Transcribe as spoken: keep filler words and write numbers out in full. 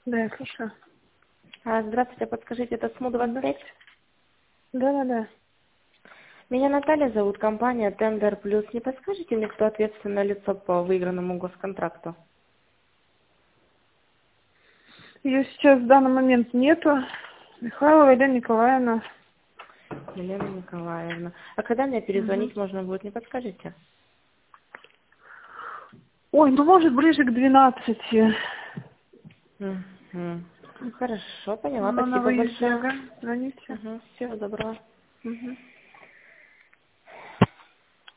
Да, я слушаю. А, Здравствуйте, подскажите, это СМУ двадцать пять? Да, да, да. Меня Наталья зовут, компания Тендер Плюс. Не подскажете мне, кто ответственное лицо по выигранному госконтракту? Ее сейчас в данный момент нету. Михайлова Елена Николаевна. Елена Николаевна. А когда мне Угу. перезвонить можно будет, не подскажете? Ой, ну может ближе к двенадцати. Мгм. Хорошо, поняла. Ну, на Спасибо выезде, большое. ага. Звоните. Угу. Всего доброго. Угу.